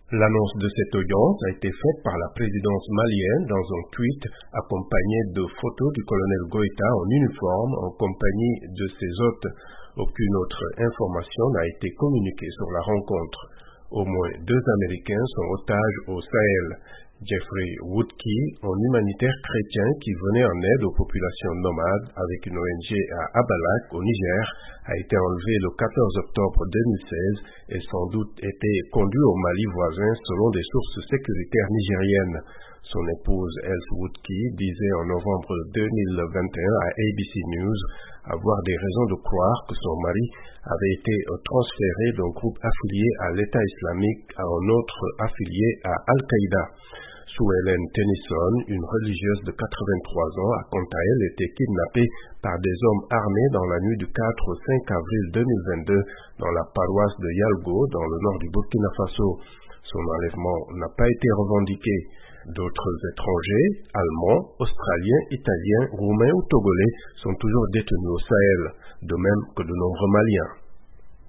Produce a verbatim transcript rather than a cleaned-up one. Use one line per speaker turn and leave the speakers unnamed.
L'annonce de cette audience a été faite par la présidence malienne dans un tweet accompagné de photos du colonel Goïta en uniforme en compagnie de ses hôtes. Aucune autre information n'a été communiquée sur la rencontre. Au moins deux Américains sont otages au Sahel. Jeffrey Woodkey, un humanitaire chrétien qui venait en aide aux populations nomades avec une O N G à Abalak, au Niger, a été enlevé le quatorze octobre deux mille seize et sans doute été conduit au Mali voisin selon des sources sécuritaires nigériennes. Son épouse Else Woodkey disait en novembre deux mille vingt et un à A B C News avoir des raisons de croire que son mari avait été transféré d'un groupe affilié à l'État islamique à un autre affilié à Al-Qaïda. Sue Ellen Tennyson, une religieuse de quatre-vingt-trois ans, a quant à elle été kidnappée par des hommes armés dans la nuit du quatre au cinq avril deux mille vingt-deux dans la paroisse de Yalgo, dans le nord du Burkina Faso. Son enlèvement n'a pas été revendiqué. D'autres étrangers, allemands, australiens, italiens, roumains ou togolais, sont toujours détenus au Sahel, de même que de nombreux Maliens.